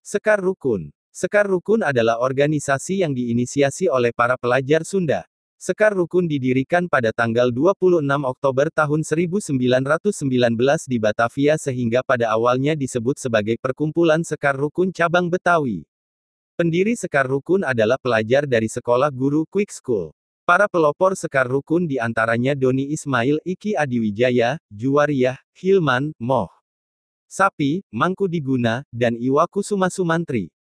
Sekar Rukun. Sekar Rukun adalah organisasi yang diinisiasi oleh para pelajar Sunda. Sekar Rukun didirikan pada tanggal 26 Oktober tahun 1919 di Batavia sehingga pada awalnya disebut sebagai Perkumpulan Sekar Rukun Cabang Betawi. Pendiri Sekar Rukun adalah pelajar dari Sekolah Guru Quick School. Para pelopor Sekar Rukun di antaranya Doni Ismail, Iki Adiwijaya, Juwariyah, Hilman, Moh Sapi, Mangku Diguna, dan Iwa Kusuma Sumantri.